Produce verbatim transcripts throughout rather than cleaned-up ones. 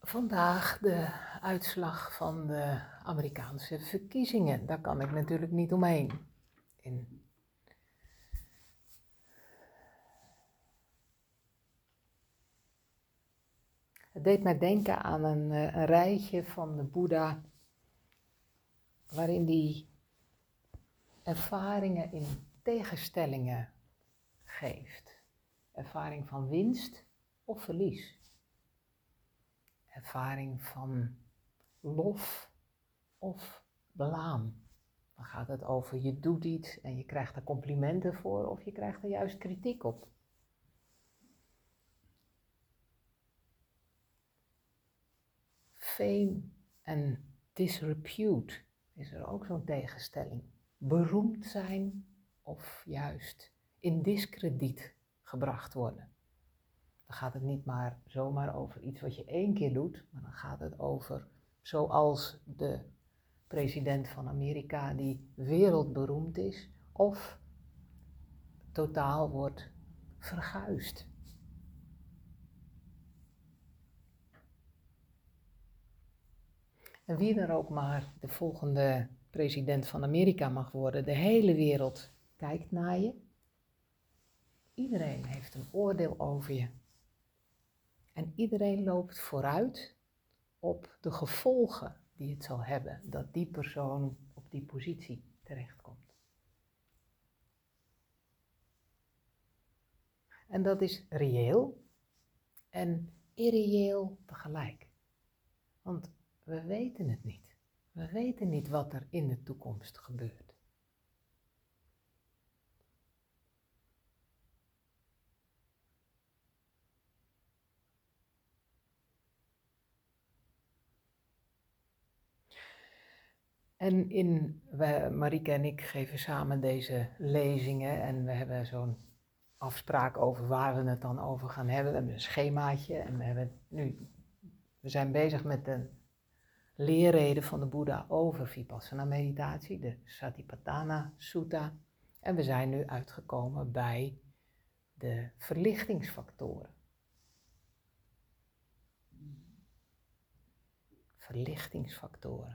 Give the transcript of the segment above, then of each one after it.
Vandaag de uitslag van de Amerikaanse verkiezingen. Daar kan ik natuurlijk niet omheen. In Het deed mij denken aan een, eh, een rijtje van de Boeddha, waarin die ervaringen in tegenstellingen geeft. Ervaring van winst of verlies. Ervaring van lof of blaam. Dan gaat het over je doet iets en je krijgt er complimenten voor of je krijgt er juist kritiek op. Fame en disrepute is er ook zo'n tegenstelling. Beroemd zijn of juist in diskrediet gebracht worden. Dan gaat het niet maar zomaar over iets wat je één keer doet, maar dan gaat het over zoals de president van Amerika die wereldberoemd is of totaal wordt verguisd. En wie er ook maar de volgende president van Amerika mag worden, de hele wereld kijkt naar je. Iedereen heeft een oordeel over je. En iedereen loopt vooruit op de gevolgen die het zal hebben dat die persoon op die positie terechtkomt. En dat is reëel en irreëel tegelijk. Want we weten het niet. We weten niet wat er in de toekomst gebeurt. En in, we, Marieke en ik geven samen deze lezingen en we hebben zo'n afspraak over waar we het dan over gaan hebben. We hebben een schemaatje en we, hebben nu, we zijn bezig met de leerreden van de Boeddha over Vipassana meditatie, de Satipatthana Sutta. En we zijn nu uitgekomen bij de verlichtingsfactoren. Verlichtingsfactoren.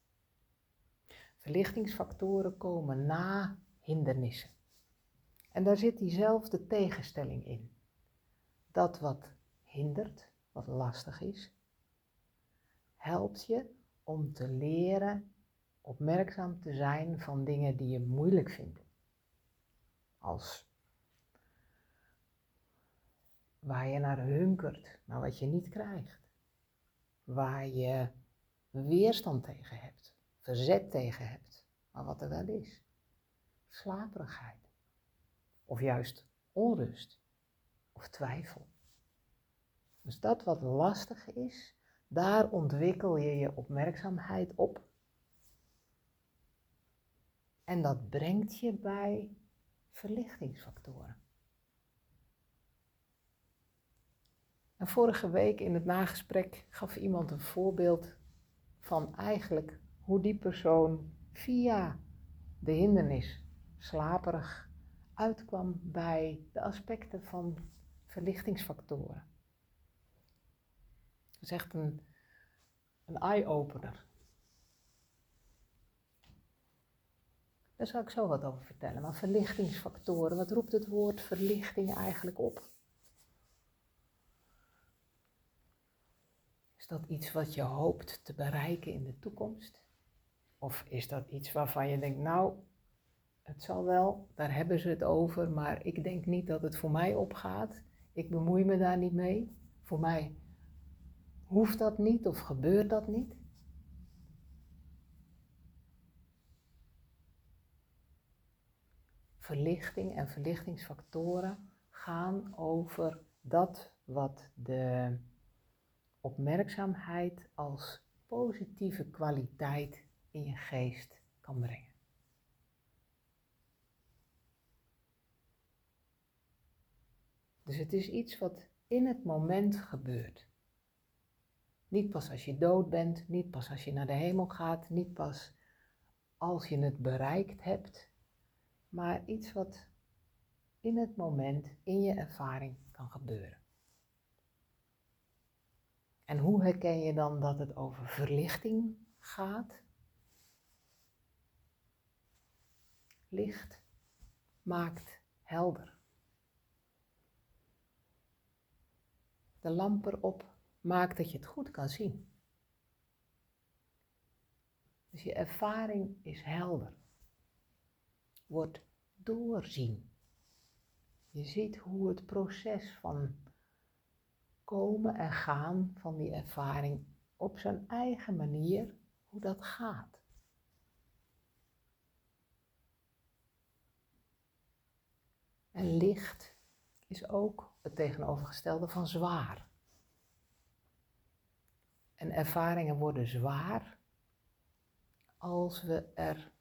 Verlichtingsfactoren komen na hindernissen. En daar zit diezelfde tegenstelling in. Dat wat hindert, wat lastig is, helpt je om te leren opmerkzaam te zijn van dingen die je moeilijk vindt. Als waar je naar hunkert, maar wat je niet krijgt. Waar je weerstand tegen hebt, verzet tegen hebt, maar wat er wel is. Slaperigheid. Of juist onrust of twijfel. Dus dat wat lastig is, daar ontwikkel je je opmerkzaamheid op. En dat brengt je bij verlichtingsfactoren. En vorige week in het nagesprek gaf iemand een voorbeeld van eigenlijk hoe die persoon via de hindernis slaperig uitkwam bij de aspecten van verlichtingsfactoren. Dat is echt een, een eye-opener. Daar zal ik zo wat over vertellen. Maar verlichtingsfactoren, wat roept het woord verlichting eigenlijk op? Is dat iets wat je hoopt te bereiken in de toekomst? Of is dat iets waarvan je denkt, nou, het zal wel, daar hebben ze het over, maar ik denk niet dat het voor mij opgaat. Ik bemoei me daar niet mee. Voor mij hoeft dat niet of gebeurt dat niet. Verlichting en verlichtingsfactoren gaan over dat wat de opmerkzaamheid als positieve kwaliteit in je geest kan brengen. Dus het is iets wat in het moment gebeurt. Niet pas als je dood bent, niet pas als je naar de hemel gaat, niet pas als je het bereikt hebt, maar iets wat in het moment, in je ervaring kan gebeuren. En hoe herken je dan dat het over verlichting gaat? Licht maakt helder. De lamp erop maakt dat je het goed kan zien. Dus je ervaring is helder. Wordt doorzien. Je ziet hoe het proces van komen en gaan van die ervaring op zijn eigen manier, hoe dat gaat. En licht is ook het tegenovergestelde van zwaar. En ervaringen worden zwaar als we er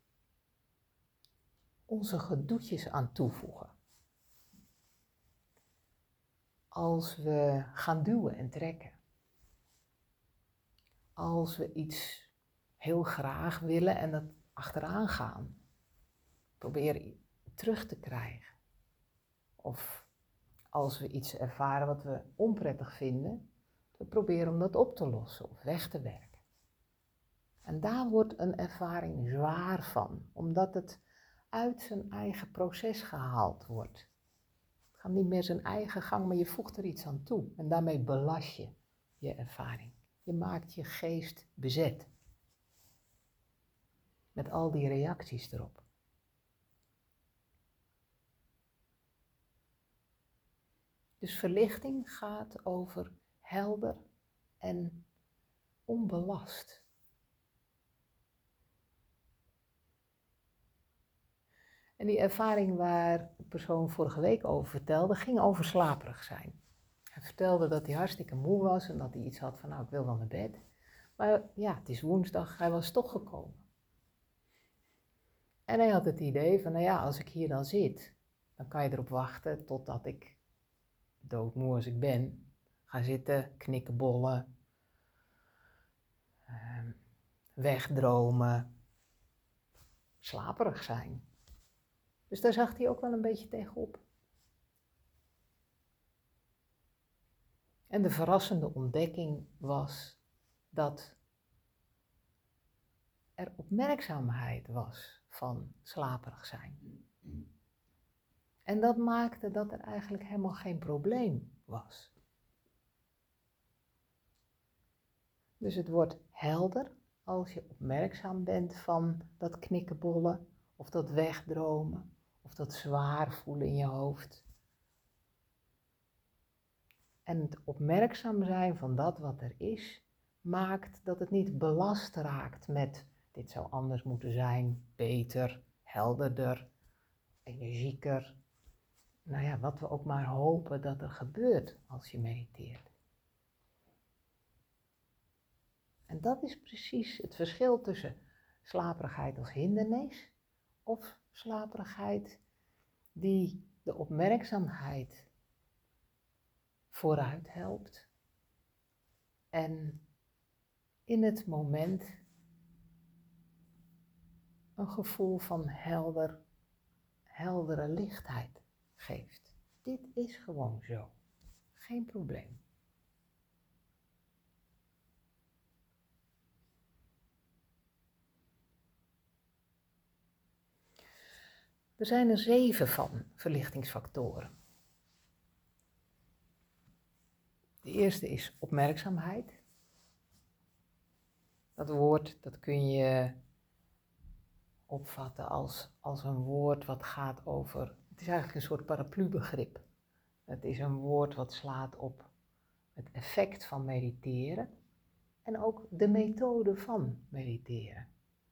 onze gedoetjes aan toevoegen. Als we gaan duwen en trekken. Als we iets heel graag willen en dat achteraan gaan. Proberen terug te krijgen. Of als we iets ervaren wat we onprettig vinden, we proberen om dat op te lossen of weg te werken. En daar wordt een ervaring zwaar van, omdat het uit zijn eigen proces gehaald wordt. Het gaat niet meer zijn eigen gang, maar je voegt er iets aan toe. En daarmee belast je je ervaring. Je maakt je geest bezet. Met al die reacties erop. Dus verlichting gaat over helder en onbelast. En die ervaring waar de persoon vorige week over vertelde, ging over slaperig zijn. Hij vertelde dat hij hartstikke moe was en dat hij iets had van, nou, ik wil wel naar bed. Maar ja, het is woensdag, hij was toch gekomen. En hij had het idee van, nou ja, als ik hier dan zit, dan kan je erop wachten totdat ik, doodmoe als ik ben, ga zitten, knikkenbollen, uh, wegdromen, slaperig zijn. Dus daar zag hij ook wel een beetje tegenop. En de verrassende ontdekking was dat er opmerkzaamheid was van slaperig zijn. En dat maakte dat er eigenlijk helemaal geen probleem was. Dus het wordt helder als je opmerkzaam bent van dat knikkenbollen of dat wegdromen of dat zwaar voelen in je hoofd. En het opmerkzaam zijn van dat wat er is, maakt dat het niet belast raakt met dit zou anders moeten zijn, beter, helderder, energieker. Nou ja, wat we ook maar hopen dat er gebeurt als je mediteert. En dat is precies het verschil tussen slaperigheid als hindernis of slaperigheid die de opmerkzaamheid vooruit helpt en in het moment een gevoel van helder, heldere lichtheid geeft. Dit is gewoon zo. Geen probleem. Er zijn er zeven van verlichtingsfactoren. De eerste is opmerkzaamheid. Dat woord, dat kun je opvatten als, als een woord wat gaat over, het is eigenlijk een soort paraplubegrip. Het is een woord wat slaat op het effect van mediteren en ook de methode van mediteren.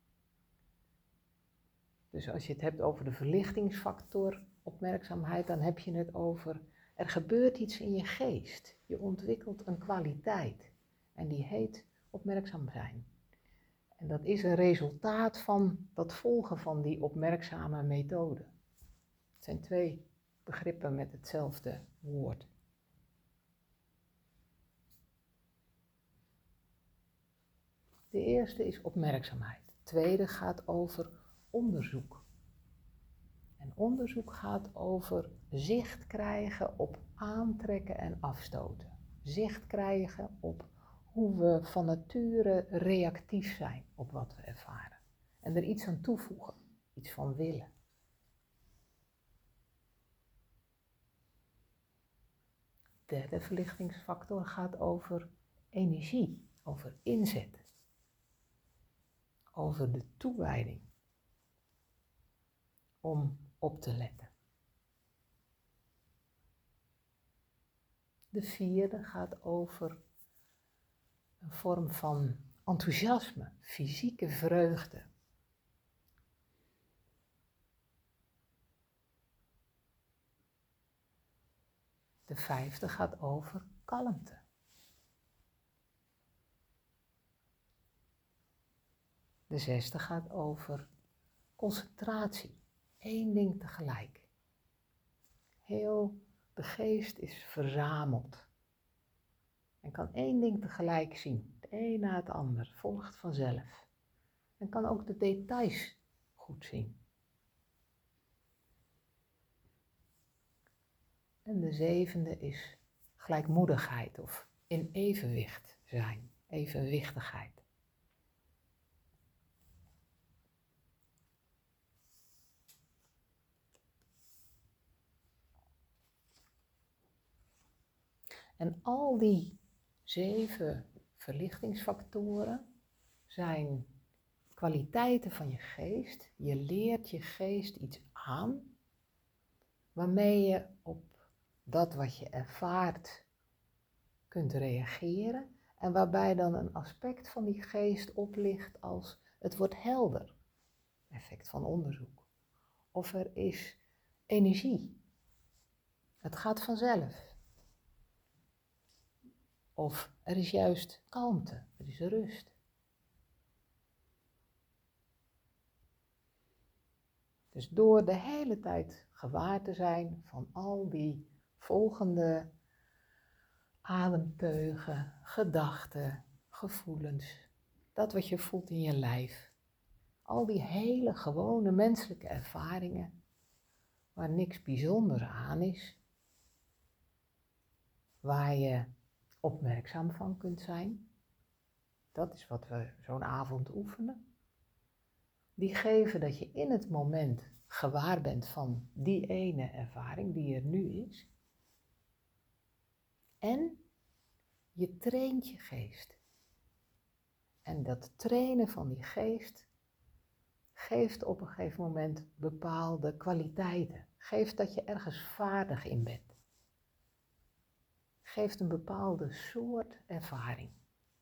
Dus als je het hebt over de verlichtingsfactor opmerkzaamheid, dan heb je het over, er gebeurt iets in je geest. Je ontwikkelt een kwaliteit en die heet opmerkzaam zijn. En dat is een resultaat van dat volgen van die opmerkzame methode. Het zijn twee begrippen met hetzelfde woord. De eerste is opmerkzaamheid. De tweede gaat over onderzoek. En onderzoek gaat over zicht krijgen op aantrekken en afstoten. Zicht krijgen op hoe we van nature reactief zijn op wat we ervaren. En er iets aan toevoegen, iets van willen. De derde verlichtingsfactor gaat over energie, over inzet, over de toewijding om op te letten. De vierde gaat over een vorm van enthousiasme, fysieke vreugde. De vijfde gaat over kalmte. De zesde gaat over concentratie, één ding tegelijk. Heel de geest is verzameld en kan één ding tegelijk zien, het een na het ander, volgt vanzelf. En kan ook de details goed zien. En de zevende is gelijkmoedigheid of in evenwicht zijn, evenwichtigheid. En al die zeven verlichtingsfactoren zijn kwaliteiten van je geest. Je leert je geest iets aan, waarmee je op dat wat je ervaart kunt reageren. En waarbij dan een aspect van die geest oplicht als het wordt helder. Effect van onderzoek. Of er is energie. Het gaat vanzelf. Of er is juist kalmte, er is rust. Dus door de hele tijd gewaar te zijn van al die volgende ademteugen, gedachten, gevoelens, dat wat je voelt in je lijf. Al die hele gewone menselijke ervaringen, waar niks bijzonders aan is, waar je opmerkzaam van kunt zijn. Dat is wat we zo'n avond oefenen. Die geven dat je in het moment gewaar bent van die ene ervaring die er nu is. En je traint je geest. En dat trainen van die geest geeft op een gegeven moment bepaalde kwaliteiten. Geeft dat je ergens vaardig in bent. Geeft een bepaalde soort ervaring.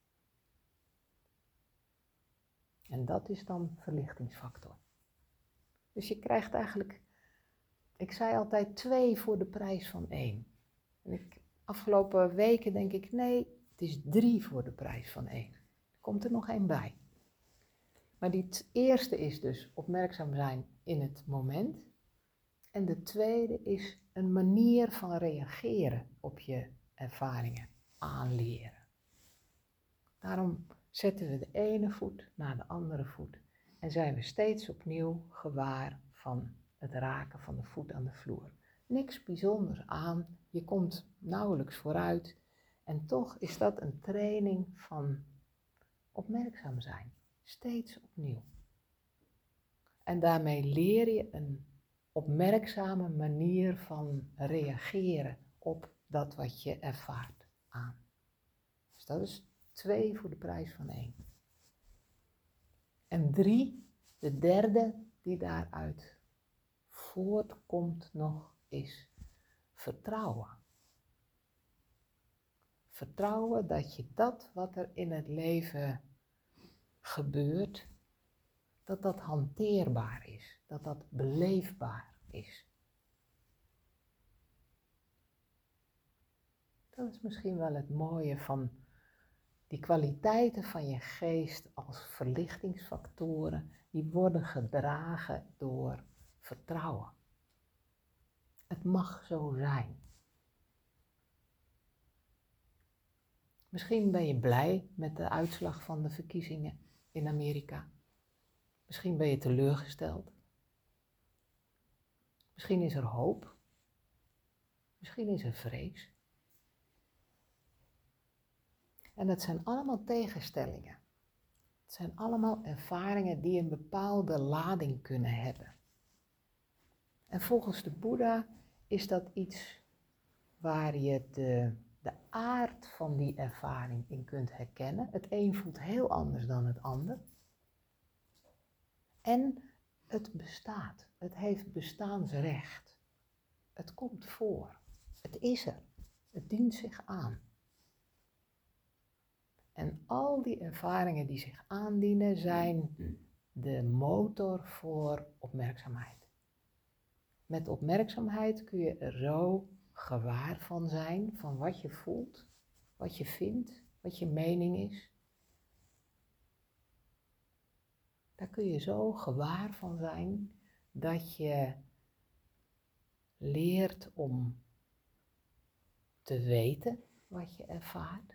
En dat is dan verlichtingsfactor. Dus je krijgt eigenlijk, ik zei altijd twee voor de prijs van één. En ik, afgelopen weken denk ik, nee, het is drie voor de prijs van één. Er komt er nog één bij. Maar die t- eerste is dus opmerkzaam zijn in het moment. En de tweede is een manier van reageren op je ervaringen, aanleren. Daarom zetten we de ene voet na de andere voet en zijn we steeds opnieuw gewaar van het raken van de voet aan de vloer. Niks bijzonders aan, je komt nauwelijks vooruit en toch is dat een training van opmerkzaam zijn, steeds opnieuw. En daarmee leer je een opmerkzame manier van reageren op dat wat je ervaart aan. Dus dat is twee voor de prijs van één. En drie, de derde die daaruit voortkomt nog, is vertrouwen. Vertrouwen dat je dat wat er in het leven gebeurt, dat dat hanteerbaar is, dat dat beleefbaar is. Dat is misschien wel het mooie van die kwaliteiten van je geest als verlichtingsfactoren, die worden gedragen door vertrouwen. Het mag zo zijn. Misschien ben je blij met de uitslag van de verkiezingen in Amerika. Misschien ben je teleurgesteld. Misschien is er hoop. Misschien is er vrees. En dat zijn allemaal tegenstellingen. Het zijn allemaal ervaringen die een bepaalde lading kunnen hebben. En volgens de Boeddha is dat iets waar je de, de aard van die ervaring in kunt herkennen. Het een voelt heel anders dan het ander. En het bestaat. Het heeft bestaansrecht. Het komt voor. Het is er. Het dient zich aan. En al die ervaringen die zich aandienen zijn de motor voor opmerkzaamheid. Met opmerkzaamheid kun je er zo gewaar van zijn, van wat je voelt, wat je vindt, wat je mening is. Daar kun je zo gewaar van zijn dat je leert om te weten wat je ervaart.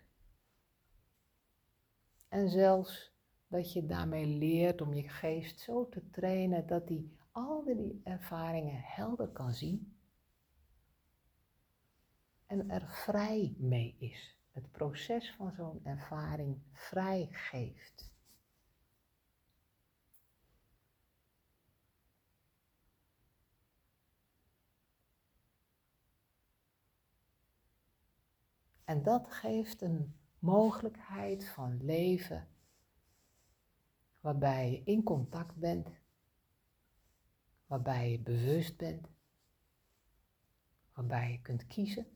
En zelfs dat je daarmee leert om je geest zo te trainen dat die al die ervaringen helder kan zien en er vrij mee is. Het proces van zo'n ervaring vrij geeft. En dat geeft een mogelijkheid van leven waarbij je in contact bent, waarbij je bewust bent, waarbij je kunt kiezen,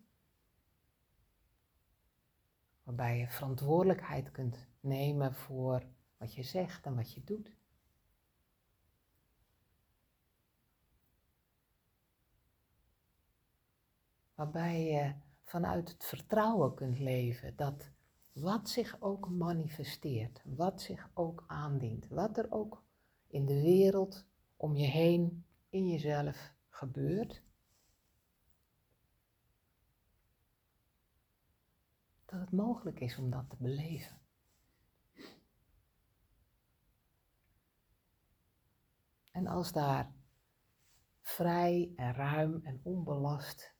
waarbij je verantwoordelijkheid kunt nemen voor wat je zegt en wat je doet. Waarbij je vanuit het vertrouwen kunt leven dat wat zich ook manifesteert, wat zich ook aandient, wat er ook in de wereld om je heen, in jezelf gebeurt, dat het mogelijk is om dat te beleven. En als daar vrij en ruim en onbelast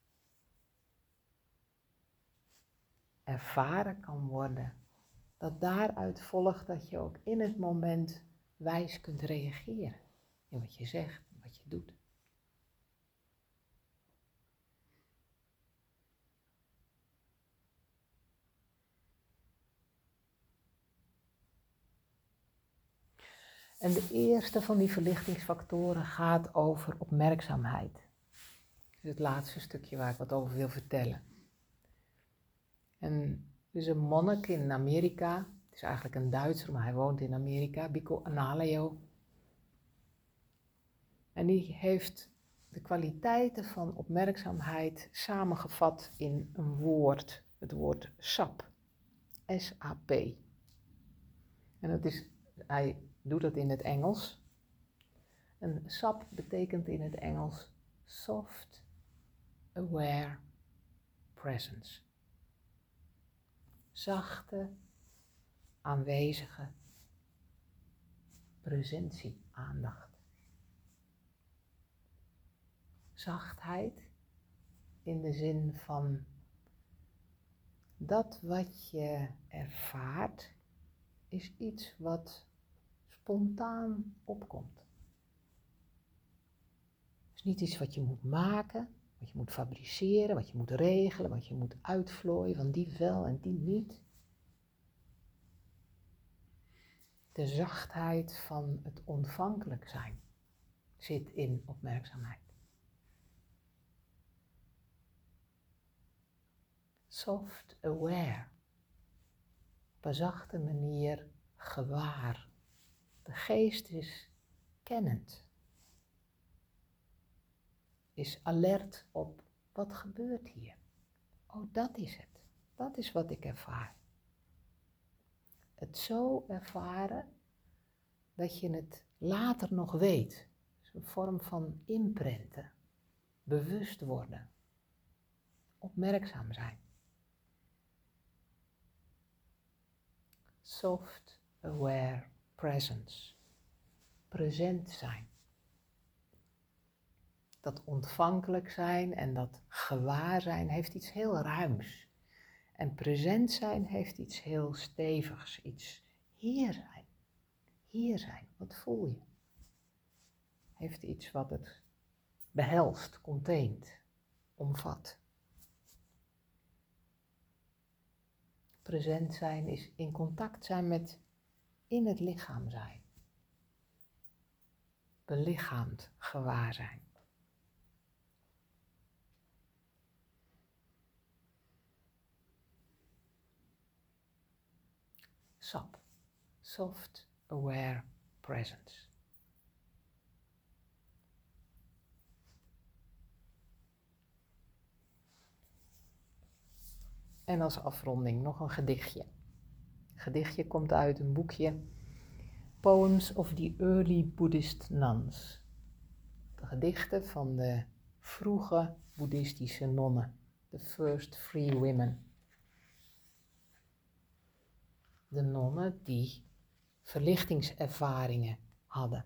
ervaren kan worden, dat daaruit volgt dat je ook in het moment wijs kunt reageren in wat je zegt en wat je doet. En de eerste van die verlichtingsfactoren gaat over opmerkzaamheid. Dat is het laatste stukje waar ik wat over wil vertellen. En er is een monnik in Amerika, het is eigenlijk een Duitser, maar hij woont in Amerika, Bhikkhu Analayo. En die heeft de kwaliteiten van opmerkzaamheid samengevat in een woord, het woord sap, S A P. En dat is, hij doet dat in het Engels. En sap betekent in het Engels soft, aware presence. Zachte, aanwezige presentie, aandacht. Zachtheid in de zin van dat wat je ervaart is iets wat spontaan opkomt. Het is niet iets wat je moet maken, wat je moet fabriceren, wat je moet regelen, wat je moet uitvlooien, van die wel en die niet. De zachtheid van het ontvankelijk zijn zit in opmerkzaamheid. Soft aware, op een zachte manier gewaar. De geest is kennend, is alert op wat gebeurt hier. Oh, dat is het. Dat is wat ik ervaar. Het zo ervaren dat je het later nog weet. Het is een vorm van imprenten, bewust worden, opmerkzaam zijn. Soft, aware presence. Present zijn. Dat ontvankelijk zijn en dat gewaar zijn heeft iets heel ruims. En present zijn heeft iets heel stevigs, iets hier zijn. Hier zijn, wat voel je? Heeft iets wat het behelst, containt, omvat. Present zijn is in contact zijn met in het lichaam zijn. Belichaamd gewaar zijn. S A P, Soft Aware Presence. En als afronding nog een gedichtje. Het gedichtje komt uit een boekje Poems of the Early Buddhist Nuns. De gedichten van de vroege boeddhistische nonnen. The First Free Women. De nonnen die verlichtingservaringen hadden.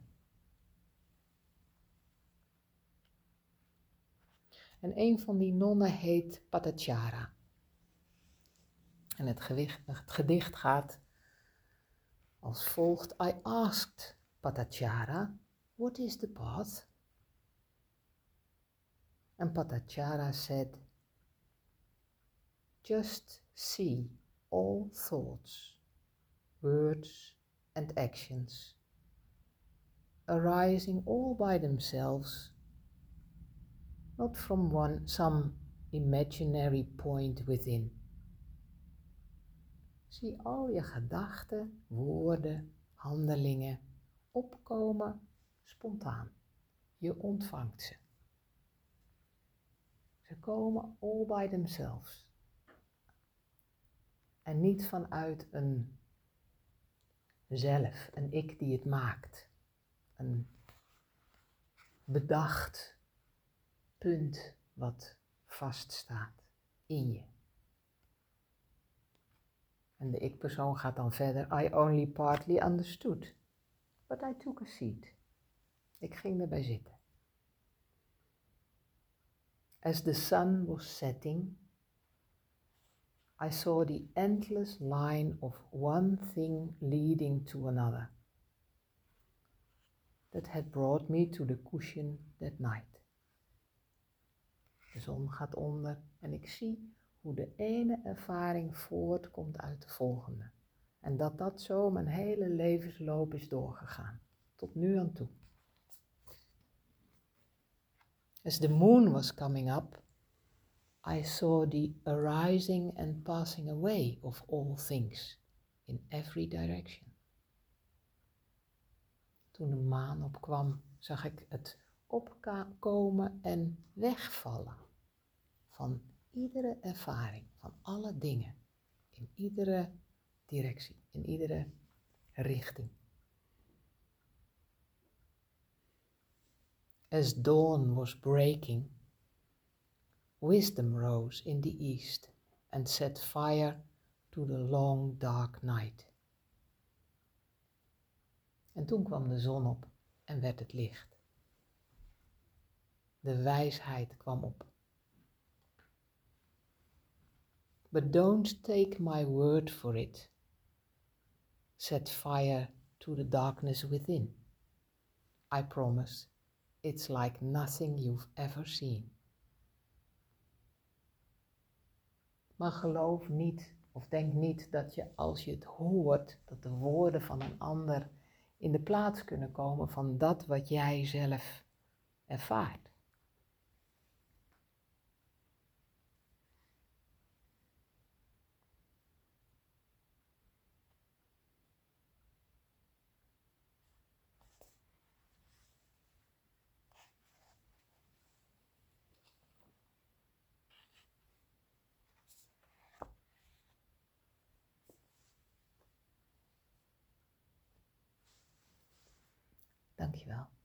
En een van die nonnen heet Patachara. En het, gewicht, het gedicht gaat als volgt. I asked Patachara, what is the path? And Patachara said, just see all thoughts, words and actions, arising all by themselves, not from one, some imaginary point within. Zie al je gedachten, woorden, handelingen opkomen spontaan. Je ontvangt ze. Ze komen all by themselves. En niet vanuit een zelf, een ik die het maakt. Een bedacht punt wat vaststaat in je. En de ik-persoon gaat dan verder. I only partly understood, but I took a seat. Ik ging erbij zitten. As the sun was setting, I saw the endless line of one thing leading to another that had brought me to the cushion that night. De zon gaat onder en ik zie hoe de ene ervaring voortkomt uit de volgende. En dat dat zo mijn hele levensloop is doorgegaan, tot nu aan toe. As the moon was coming up, I saw the arising and passing away of all things in every direction. Toen de maan opkwam, zag ik het opkomen en wegvallen van iedere ervaring, van alle dingen, in iedere directie, in iedere richting. As dawn was breaking, wisdom rose in the east and set fire to the long dark night. En toen kwam de zon op en werd het licht. De wijsheid kwam op. But don't take my word for it. Set fire to the darkness within. I promise, it's like nothing you've ever seen. Maar geloof niet, of denk niet dat je als je het hoort, dat de woorden van een ander in de plaats kunnen komen van dat wat jij zelf ervaart. Dankjewel.